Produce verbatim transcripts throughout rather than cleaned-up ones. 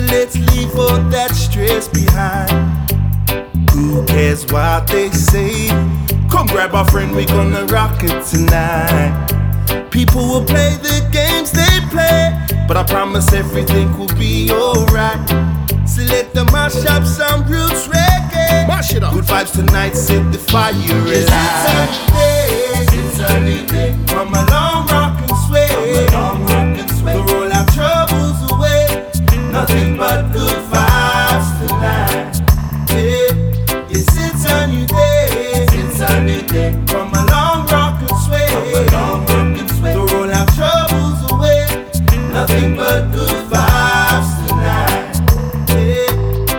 let's leave all that stress behind. Who cares what they say? Come grab a friend, we gonna rock it tonight. People will play the games they play, but I promise everything will be alright. So let the mash up some roots reggae. Mash it up. Good vibes tonight, set the fire alive. It's a new day from a long rock and sway. To roll our troubles away. Nothing but good vibes tonight. Yeah. Yes, it's a new day. It's a new day from a long rock and sway. To roll our troubles away. Nothing but good vibes tonight. Yeah.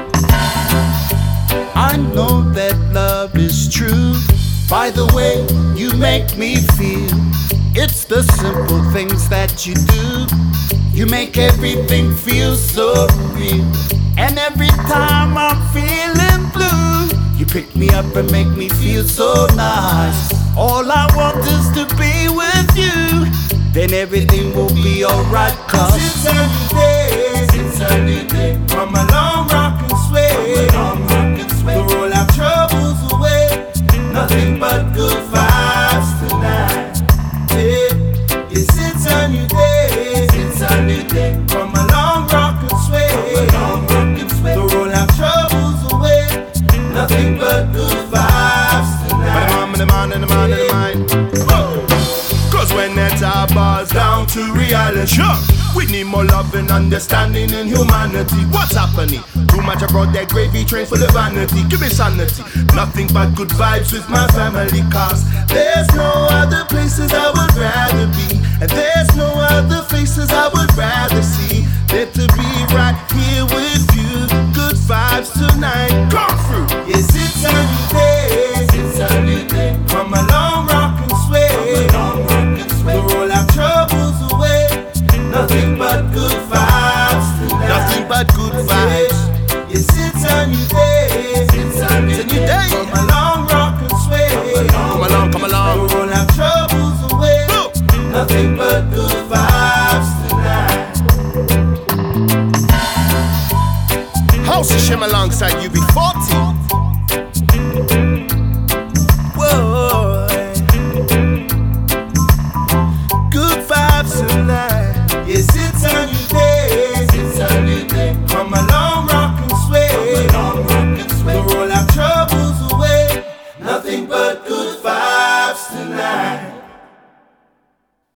I know that love is true by the way you make me feel. It's the simple things that you do. You make everything feel so real. And every time I'm feeling blue, you pick me up and make me feel so nice. All I want is to be with you. Then everything will be alright, cause it's a new day. It's a new day from a long rock and sway. To roll our troubles away. Nothing but good vibes tonight. Yeah. Yes, it's a new day. It's a new day from a long rock and sway. To roll our troubles away. Nothing but good vibes tonight. But the man, the man, the man, the man. Cause when that our bars down to reality, sure, we need more love and understanding and humanity. What's happening? Too much about that gravy train for the vanity. Give me sanity. Nothing but good vibes with my family, cause there's no other places I would rather be. And there's no other faces I would rather see than to be right here with you. Good vibes tonight, come through. Yes, it's a new day. It's a new day from a long rock and sway. To roll our troubles away. Nothing but good vibes tonight. Nothing but good vibes. Yes, it's a new day. It's a new day from a long rock and sway. Come along, come along. To roll our troubles away. Nothing but good vibes tonight. House of Shim alongside U B forty.